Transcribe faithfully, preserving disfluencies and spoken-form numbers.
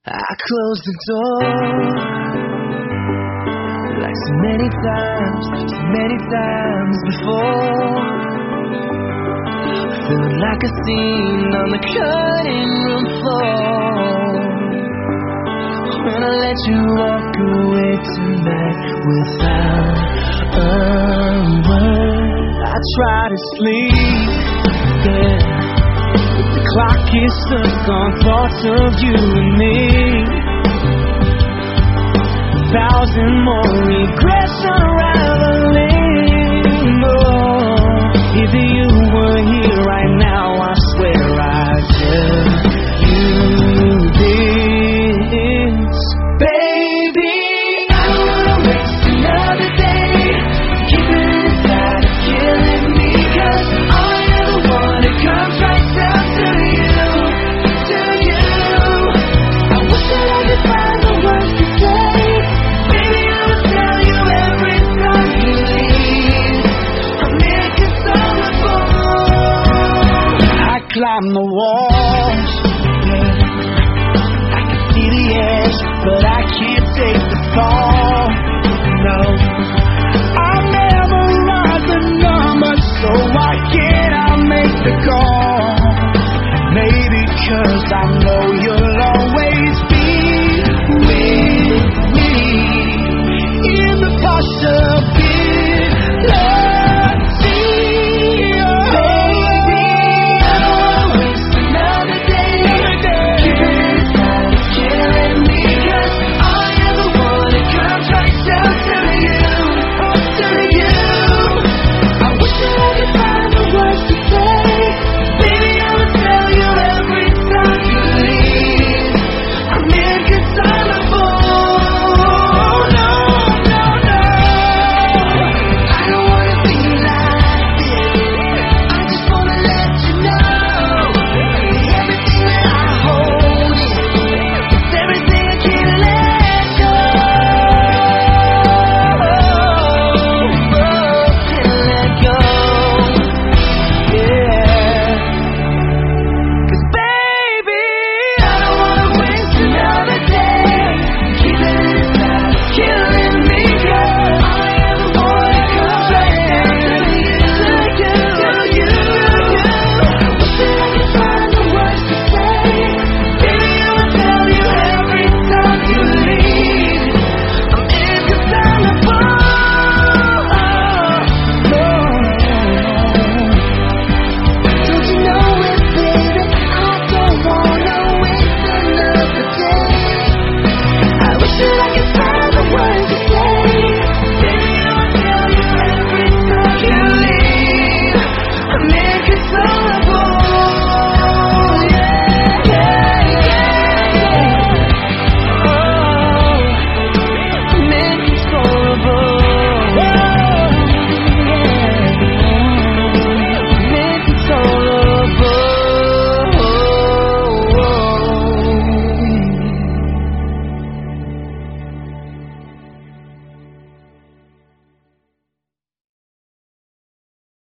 I closed the door like so many times, so many times before. Felt like a scene on the cutting room floor. When I let you walk away tonight without a word, I try to sleep, yeah. The clock is stuck on thoughts of you and me. A thousand more regrets.